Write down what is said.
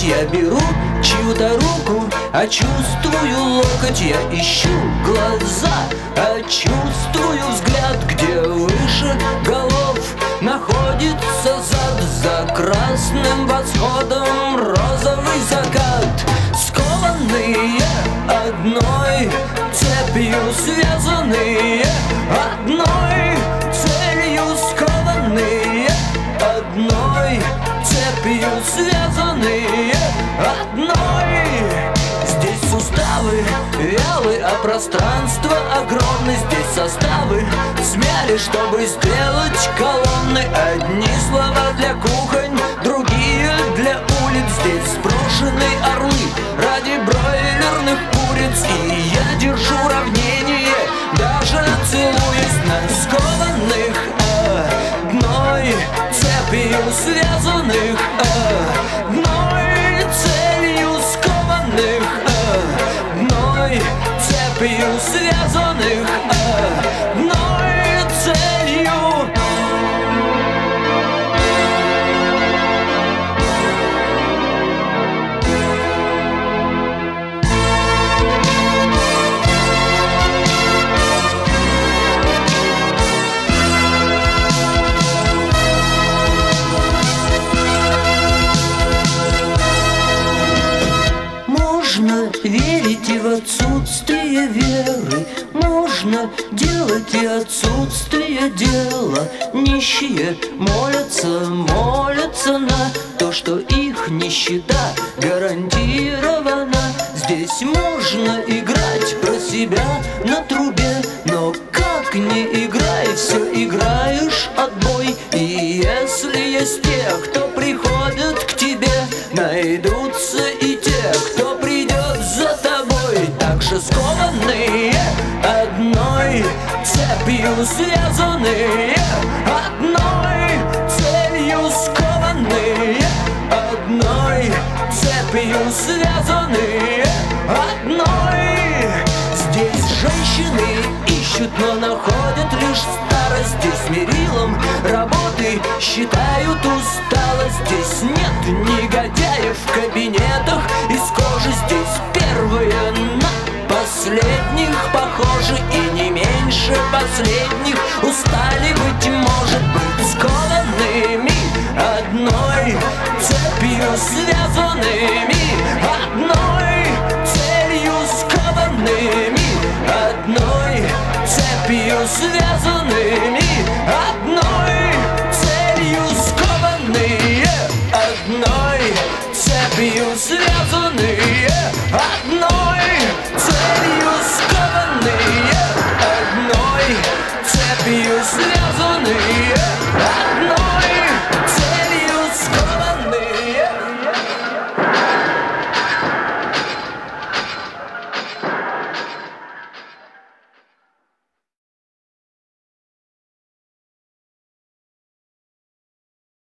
я беру чью-то руку, а чувствую локоть. Я ищу глаза, а чувствую взгляд. Где выше голов находится зад, за красным восходом розовый закат. Скованные одной цепью, связанные одной целью. Скованные одной цепью, связанные одной. Здесь суставы вялы, а пространство огромное. Здесь составы смяли, чтобы сделать колонны. Одни слова для кухонь, другие для улиц. Здесь сброшены орлы ради бройлерных куриц. И я держу равнение, даже целуясь на скованных одной цепью, связанных одной целью. Скованных одной цепью, связанных одной целью. Можно верить и в отсутствие веры, можно делать и отсутствие дела. Нищие молятся, молятся на то, что их нищета гарантирована. Здесь можно играть про себя на трубе, но как не играй, все играешь отбой. И если есть те, кто приходит к тебе, найдутся и те, кто придет за тобой. Так же скованные одной цепью, связанные одной целью. Скованные одной цепью, связанные одной. Здесь женщины ищут, но находят лишь старость. Здесь мерилом работы считают усталость. Здесь нет негодяев в кабинетах из кожи. Здесь первые на последних похожи, и не меньше последних устали, быть может, быть скованными одной цепью, связанными одной целью. Скованными одной цепью, связанными одной целью. Скованные одной цепью, связанные одной целью. Скованные одной цепью, связанные одной